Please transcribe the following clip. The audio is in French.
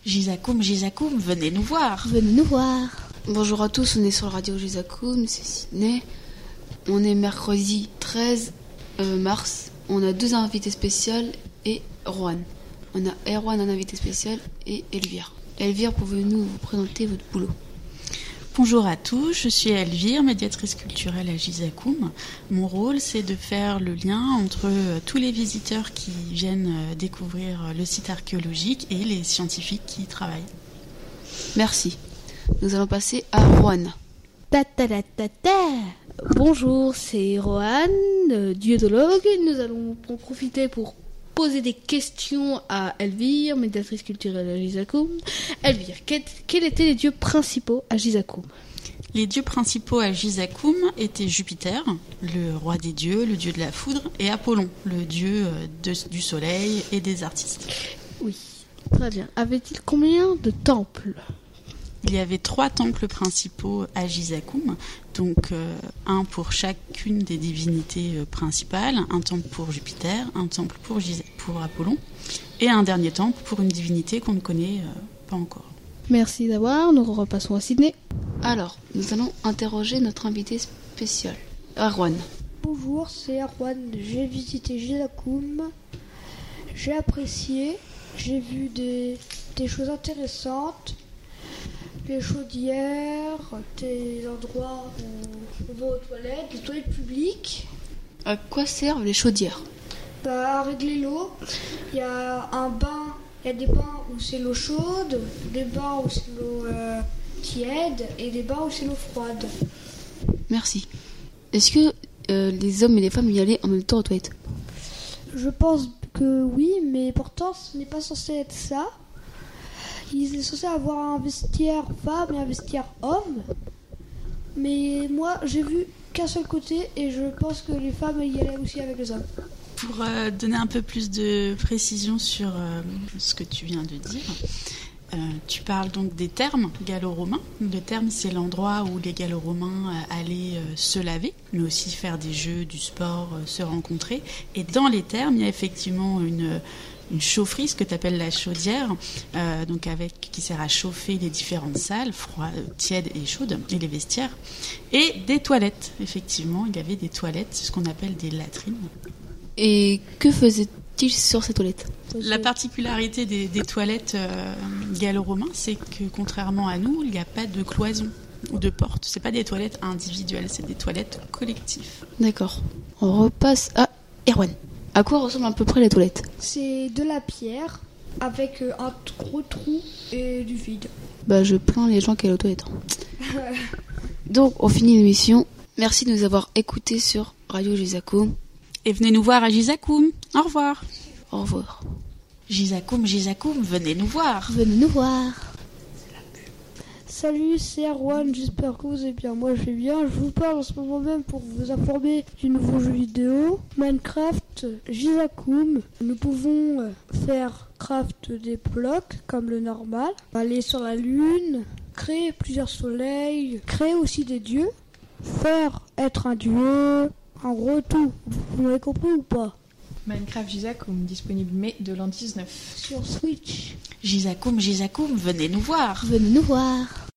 Gizakoum, Gizakoum, venez nous voir. Venez nous voir. Bonjour à tous, on est sur la radio Gizakoum, c'est Sydney. On est mercredi 13 mars. On a 2 invités spéciaux et Rohan. On a Erwan, un invité spécial, et Elvire. Elvire, pouvez-vous vous présenter votre boulot ? Bonjour à tous, je suis Elvire, médiatrice culturelle à Gizakoum. Mon rôle, c'est de faire le lien entre tous les visiteurs qui viennent découvrir le site archéologique et les scientifiques qui y travaillent. Merci. Nous allons passer à Rohan. Bonjour, c'est Rohan, diétologue. Nous allons en profiter pour poser des questions à Elvire, médiatrice culturelle à Gizakoum. Elvire, quels étaient les dieux principaux à Gizakoum ? Les dieux principaux à Gizakoum étaient Jupiter, le roi des dieux, le dieu de la foudre, et Apollon, le dieu du soleil et des artistes. Oui, très bien. Avait-il combien de temples ? Il y avait 3 temples principaux à Gizakoum, donc un pour chacune des divinités principales, un temple pour Jupiter, un temple pour Apollon, et un dernier temple pour une divinité qu'on ne connaît pas encore. Merci d'avoir, nous repassons à Sydney. Alors, nous allons interroger notre invité spécial, Erwan. Bonjour, c'est Erwan, j'ai visité Gizakoum, j'ai apprécié, j'ai vu des choses intéressantes. Les chaudières, des endroits où on va aux toilettes, des toilettes publiques. À quoi servent les chaudières ? À régler l'eau. Il y a un bain, il y a des bains où c'est l'eau chaude, des bains où c'est l'eau tiède et des bains où c'est l'eau froide. Merci. Est-ce que les hommes et les femmes y allaient en même temps aux toilettes ? Je pense que oui, mais pourtant ce n'est pas censé être ça. Ils sont censés avoir un vestiaire femme et un vestiaire homme. Mais moi, j'ai vu qu'un seul côté et je pense que les femmes y allaient aussi avec les hommes. Pour donner un peu plus de précision sur ce que tu viens de dire, tu parles donc des thermes gallo-romains. Le therme, c'est l'endroit où les gallo-romains allaient se laver, mais aussi faire des jeux, du sport, se rencontrer. Et dans les thermes, il y a effectivement une chaufferie, ce que tu appelles la chaudière, donc qui sert à chauffer les différentes salles, froides, tièdes et chaudes, et les vestiaires. Et des toilettes, effectivement, il y avait des toilettes, c'est ce qu'on appelle des latrines. Et que faisait-il sur ces toilettes ? La particularité des toilettes gallo-romains, c'est que contrairement à nous, il n'y a pas de cloison ou de porte. C'est pas des toilettes individuelles, c'est des toilettes collectives. D'accord. On repasse à Erwan. À quoi ressemblent à peu près les toilettes ? C'est de la pierre avec un gros trou et du vide. Je plains les gens qui allaient aux toilettes. Donc, on finit l'émission. Merci de nous avoir écoutés sur Radio Gizakoum. Et venez nous voir à Gizakoum. Au revoir. Au revoir. Gizakoum, Gizakoum, venez nous voir. Venez nous voir. Salut, c'est Erwan, j'espère que vous allez bien. Moi je vais bien, je vous parle en ce moment même pour vous informer du nouveau jeu vidéo Minecraft Gizakoum. Nous pouvons faire craft des blocs comme le normal, aller sur la lune, créer plusieurs soleils, créer aussi des dieux, faire être un dieu, en gros tout. Vous m'avez compris ou pas ? Minecraft Gizakoum, disponible mai de l'an 19. Sur Switch. Gizakoum, Gizakoum, venez nous voir. Venez nous voir.